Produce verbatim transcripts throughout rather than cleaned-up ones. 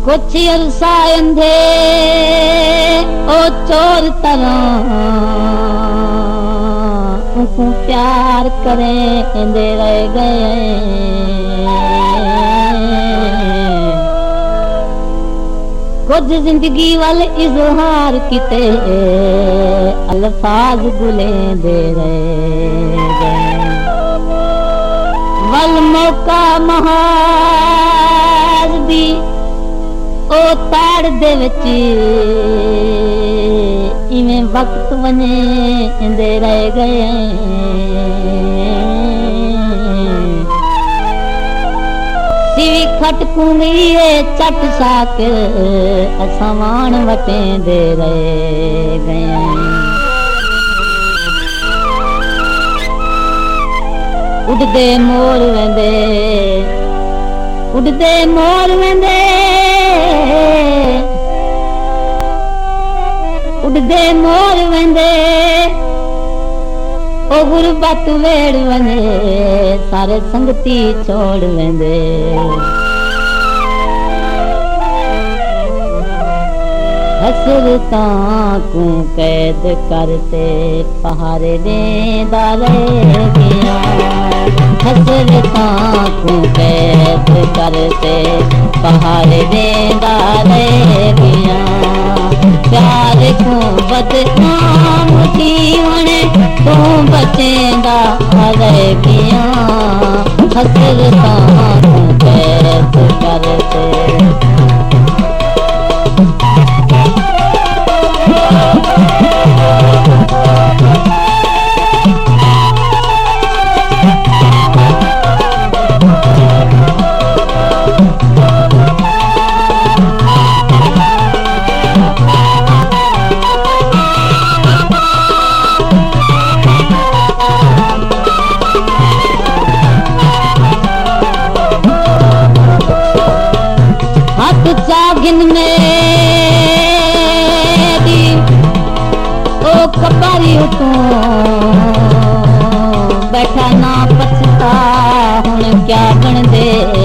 कुछ अरसा अंधे ओ चोर तरह उनको प्यार करें दे रह गए। कुछ जिंदगी वाल इजहार किते अल्फाज गुले दे रह गए। वल मौका महाज दी ओ ताड़ दे विच इवें वक्त वने दे रह गए। सिवी खटकूंगी चट साक असवान वटे दे रह गए। उड़दे मोर वेंदे उड़दे मोर वेंदे उड़दे मोर वेंदे ओ गुरबत वेड़ वने सारे संगती छोड़ वेंदे। हसरता को कैद करते पहाड़े देंदा रह गया। हसरता को कैद करते पहाड़े देंदा रह गया। प्यार को बदनाम जीवन तू बचेंदा रह गया। हसरता को कैद करते चागिन में दी ओ कबारी तो बैठा ना पछता हुन क्या बन दे।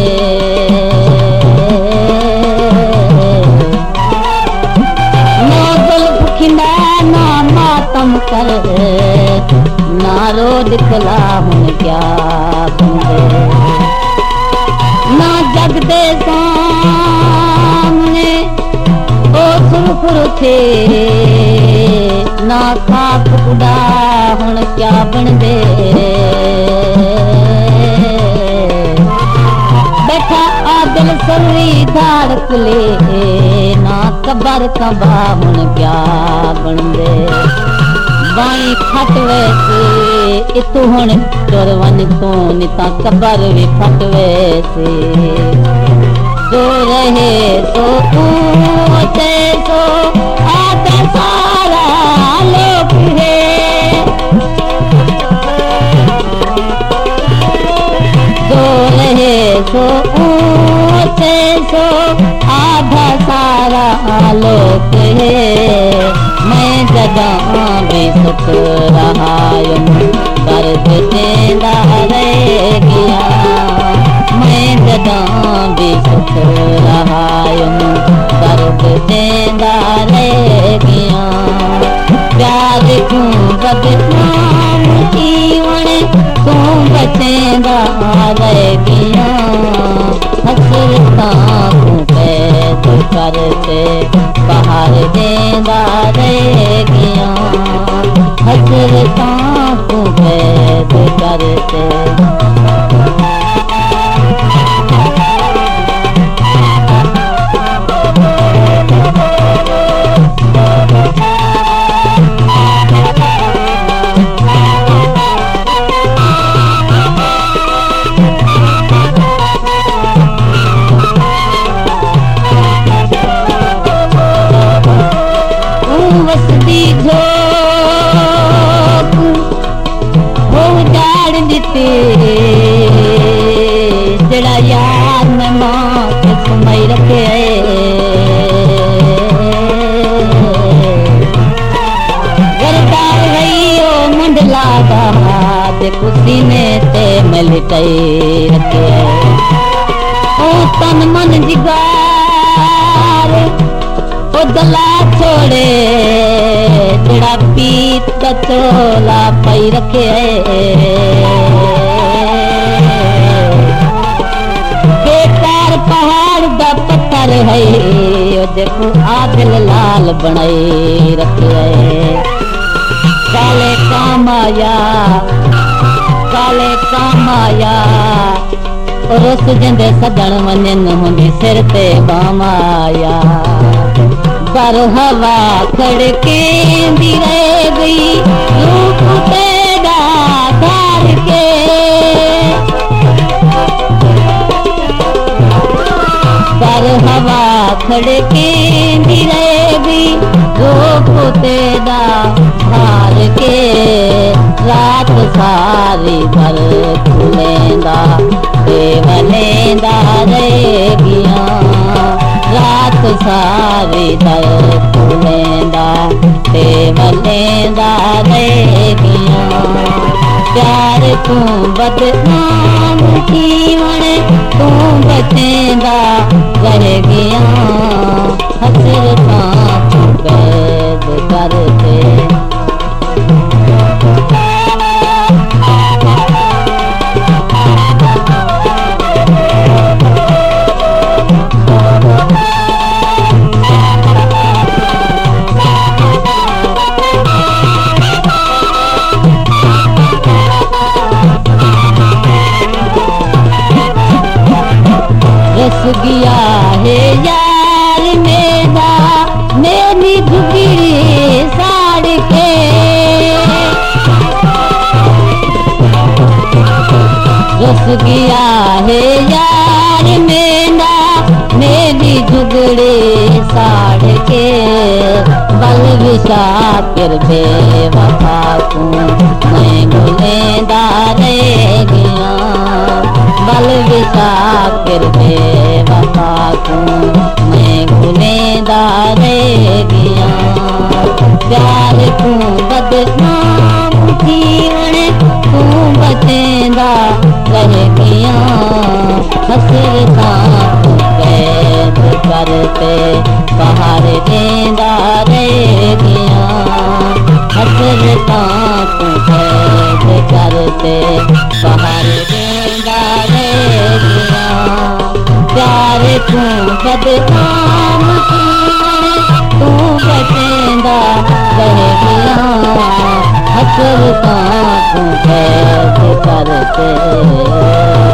ना दिल भुखिंदा ना मातम कर ना रो दिखला हुन क्या बन दे। ना जग दे सामने ओ सुरखुर थे ना खाक उड़ा हुन क्या बन दे। बैठा आदिल सरी धाड़क ले ना कबर कंबा हुन क्या बन दे। बाई खटवे से इतु हुन चोर वन तो निता कबर भी खटवे से। जो रहे तो ऊंचे तो आधा सारा लोक है। जो रहे तो ऊंचे तो आधा सारा लोक है। मैं जगा भी सुख रहा दर्द देंदा रह गया। मैं जगा भी सुख रहा दर्द देंदा रह गया। प्यार को बदनाम जीवन तू बचेंदा रह गया। हसरता को कैद करते बाहर देंदा रह गया। हसरता को कैद करते वसदी झोंक हो जाड़ दिते जड़ा यार में मां के समय रखे। गरदार रही ओ मंडला दे कुसी ने ते मलटई रखे। ओ तन मन जिगा गला छोड़े जड़ा पीत का चोला पाई रखे बेकार पहाड़ दा पत्थर है ओ देखो आदिल लाल बनाई रखे काले कामाया काले कामाया रुस जिंदे सजण वञन हुंदी सिर ते बामाया पर हवा खड़केंदी रह गई रूप तेरा धार के पर हवा खड़केंदी रह गई रूप तेरा धार के रात सारी भर खुलेंदा देवलेंदा रह गया रात सारी दर खुलेंदा देवलेंदा रह गया प्यार तू बदनाम जीवन तू बचेंदा रह गया हसरता तू कैद करते रस गया है यार मेरा मेरी झुकी साड़ के रस गया है यार मेरा मेरी झुगड़ी साड़ के बल विशा फिर बेवफा तू मैं भूलेंदा रह गया बल विशा फिर बेवफा तू मैं भूलेंदा रह गया प्यार तू बदनाम जीवन तू बचेंदा रह गया हसरता तू कैद करते बाहर देंदा रह गया हसरता तू कैद करते बाहर देंदा रह गया प्यार तू बदनाम तू बचेंदा रह गया हसरता तू कैद करते